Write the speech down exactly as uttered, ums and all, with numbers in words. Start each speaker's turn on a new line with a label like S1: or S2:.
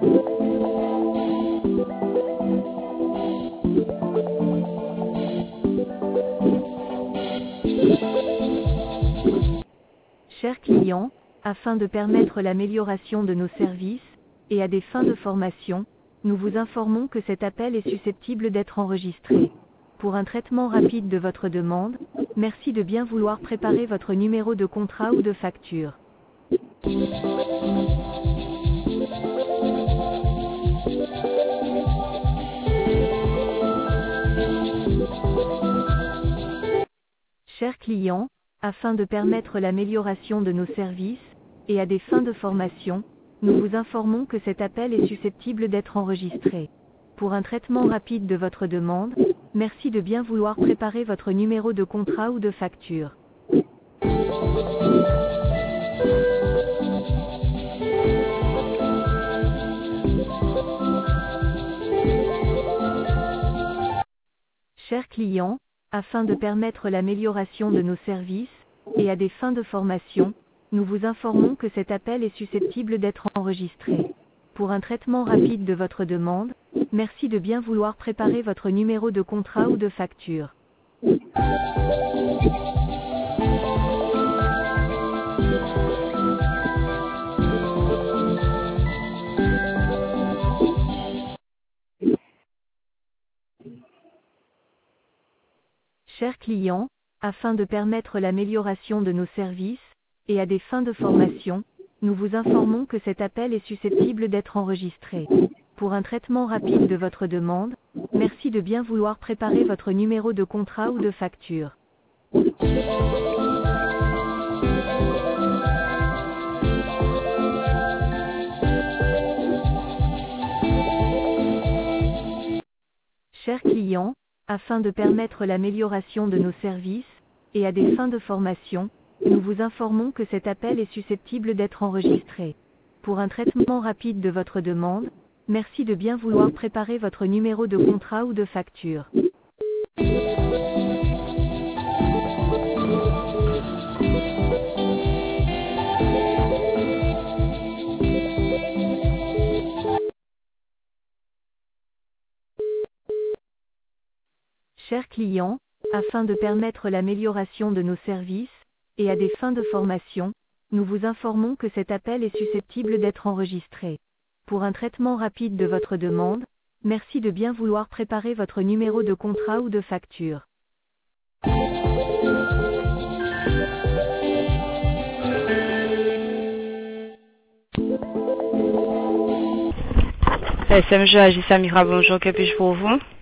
S1: Chers clients, afin de permettre l'amélioration de nos services, et à des fins de formation, nous vous informons que cet appel est susceptible d'être enregistré. Pour un traitement rapide de votre demande, merci de bien vouloir préparer votre numéro de contrat ou de facture. Chers clients, afin de permettre l'amélioration de nos services, et à des fins de formation, nous vous informons que cet appel est susceptible d'être enregistré. Pour un traitement rapide de votre demande, merci de bien vouloir préparer votre numéro de contrat ou de facture. Chers clients, afin de permettre l'amélioration de nos services, et à des fins de formation, nous vous informons que cet appel est susceptible d'être enregistré. Pour un traitement rapide de votre demande, merci de bien vouloir préparer votre numéro de contrat ou de facture. Chers clients, afin de permettre l'amélioration de nos services, et à des fins de formation, nous vous informons que cet appel est susceptible d'être enregistré. Pour un traitement rapide de votre demande, merci de bien vouloir préparer votre numéro de contrat ou de facture. Chers clients, afin de permettre l'amélioration de nos services, et à des fins de formation, nous vous informons que cet appel est susceptible d'être enregistré. Pour un traitement rapide de votre demande, merci de bien vouloir préparer votre numéro de contrat ou de facture. Chers clients, afin de permettre l'amélioration de nos services, et à des fins de formation, nous vous informons que cet appel est susceptible d'être enregistré. Pour un traitement rapide de votre demande, merci de bien vouloir préparer votre numéro de contrat ou de facture.
S2: S M G Agissa Mira, bonjour, que puis-je pour vous?